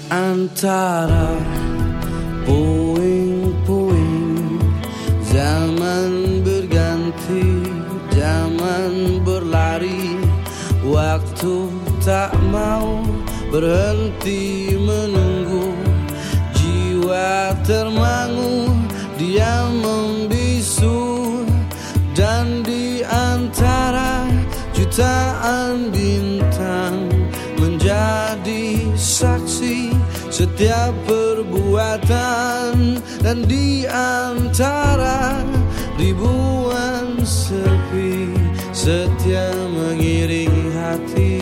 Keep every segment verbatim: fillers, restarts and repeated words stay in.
antara puing-puing, zaman berganti, zaman berlari, waktu tak mau berhenti menunggu, jiwa termangu, dia membisu, dan di antara jutaan bintang menjadi saksi setiap perbuatan, dan di antara ribuan sepi setia mengiringi hati.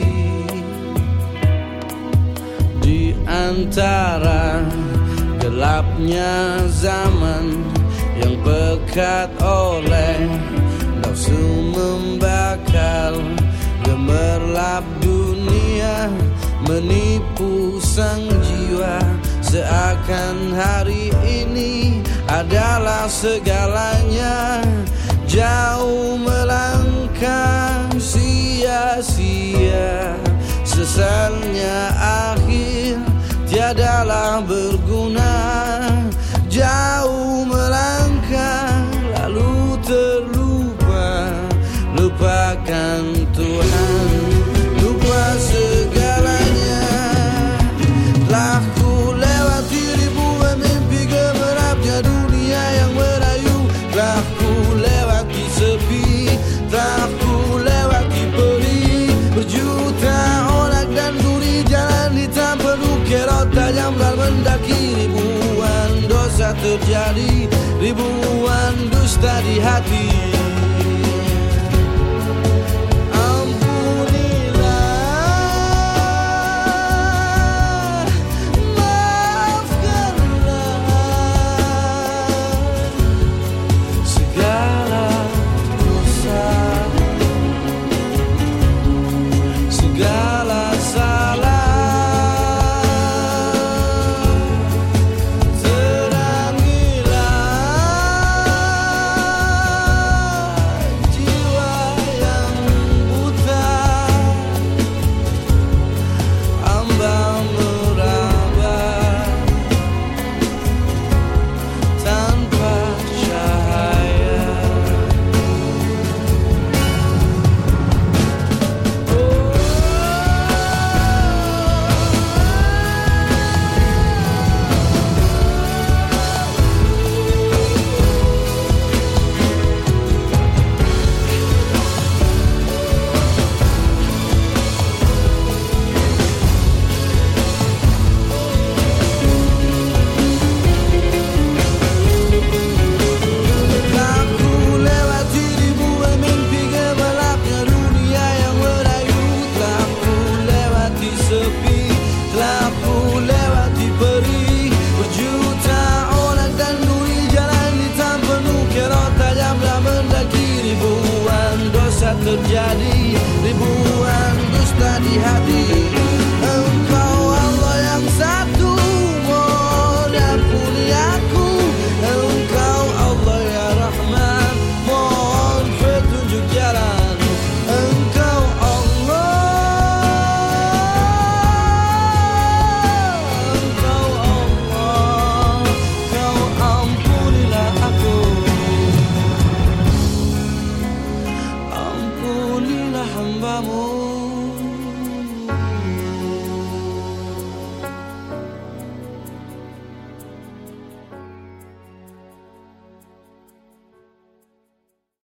Di antara gelapnya zaman yang pekat oleh nafsu membakar, gemerlap dunia menipu sang jiwa, seakan hari ini adalah segalanya. Jauh melangkah sia-sia, sesalnya akhir tiadalah berguna. Jauh melangkah lalu terlupa, lupakan Tuhan, lupa segalanya. Telah ku lewati ribuan mimpi gemerlapnya dunia yang merayu, telah ku lewati sepi, telah ku lewati perih, berjuta onak dan duri, jalan hitam penuh kerot tajam dan mendaki. Ribuan dosa terjadi, ribuan dusta di hati. Terjadi ribuan dusta di hati. Engkau Allah yang satu, mohon ampuni aku. Engkau Allah ya Rahman, mohon petunjuk jalan. Engkau Allah, Engkau Allah, Kau ampunilah aku. Ampunilah hambamu.